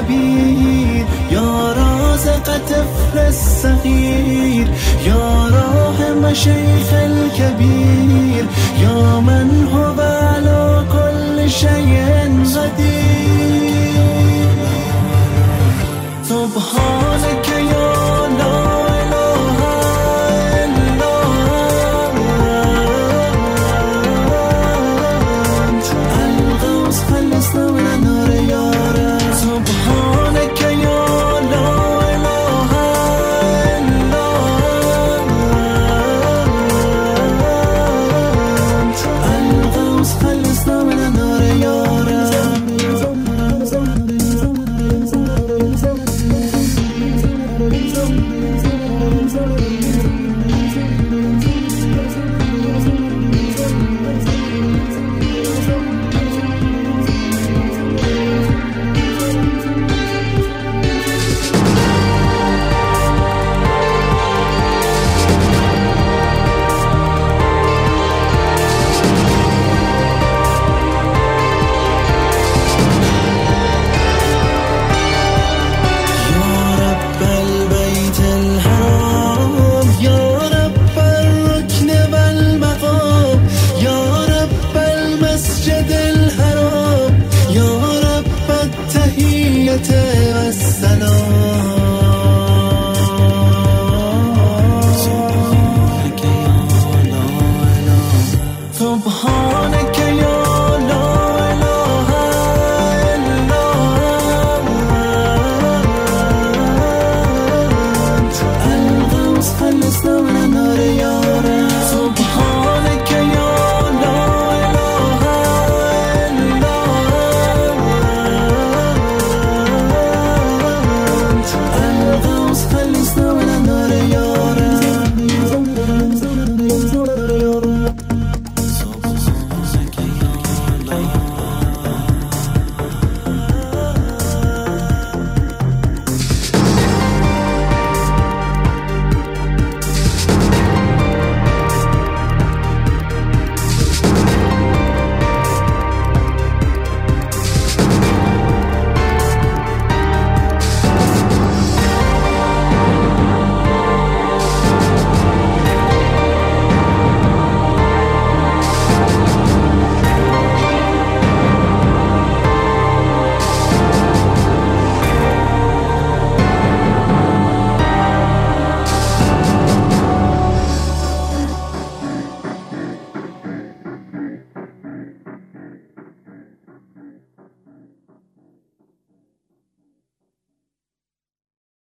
الكبير يا رازق طفل الصغير يا راحم الشيخ الكبير يا من هو على كل شيء قدير سبحانك يا لا إله إلا أنت الغوث خلصنا من النار يا رب سبحانك يا لا إله إلا أنت الغوث خلصنا من النار يا رب التحية